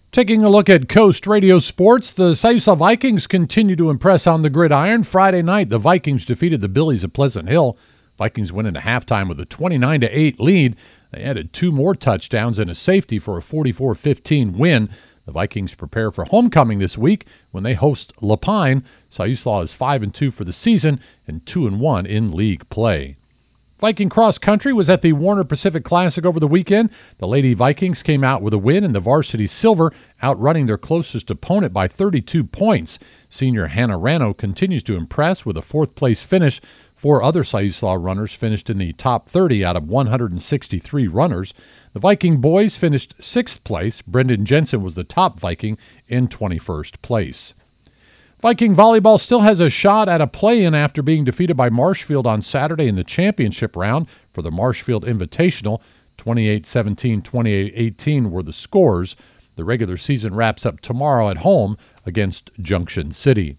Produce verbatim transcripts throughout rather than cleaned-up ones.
Taking a look at Coast Radio Sports, the Siuslaw Vikings continue to impress on the gridiron. Friday night, the Vikings defeated the Billies of Pleasant Hill. Vikings went into halftime with a twenty-nine to eight lead. They added two more touchdowns and a safety for a forty-four fifteen win. The Vikings prepare for homecoming this week when they host Lapine. Siuslaw is five and two for the season and two and one in league play. Viking cross country was at the Warner Pacific Classic over the weekend. The Lady Vikings came out with a win in the varsity silver, outrunning their closest opponent by thirty-two points. Senior Hannah Rano continues to impress with a fourth-place finish. Four other Siuslaw runners finished in the top thirty out of one hundred sixty-three runners. The Viking boys finished sixth place. Brendan Jensen was the top Viking in twenty-first place. Viking volleyball still has a shot at a play-in after being defeated by Marshfield on Saturday in the championship round for the Marshfield Invitational. twenty-eight seventeen, twenty-eight eighteen were the scores. The regular season wraps up tomorrow at home against Junction City.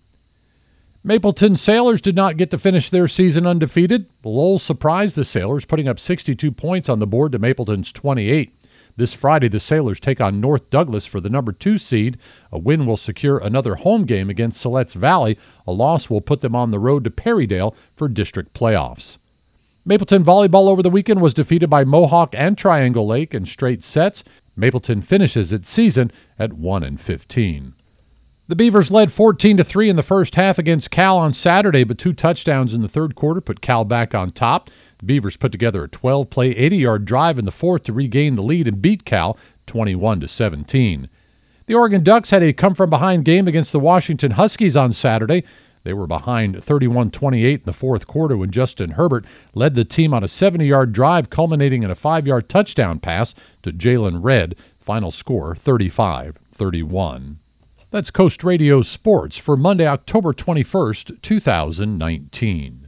Mapleton Sailors did not get to finish their season undefeated. Lowell surprised the Sailors, putting up sixty-two points on the board to Mapleton's twenty-eight. This Friday, the Sailors take on North Douglas for the number two seed. A win will secure another home game against Siletz Valley. A loss will put them on the road to Perrydale for district playoffs. Mapleton volleyball over the weekend was defeated by Mohawk and Triangle Lake in straight sets. Mapleton finishes its season at one and fifteen. The Beavers led fourteen to three in the first half against Cal on Saturday, but two touchdowns in the third quarter put Cal back on top. The Beavers put together a twelve-play, eighty-yard drive in the fourth to regain the lead and beat Cal twenty-one to seventeen. The Oregon Ducks had a come-from-behind game against the Washington Huskies on Saturday. They were behind thirty-one twenty-eight in the fourth quarter when Justin Herbert led the team on a seventy-yard drive, culminating in a five-yard touchdown pass to Jalen Redd. Final score, thirty-five thirty-one. That's Coast Radio Sports for Monday, October twenty-first, two thousand nineteen.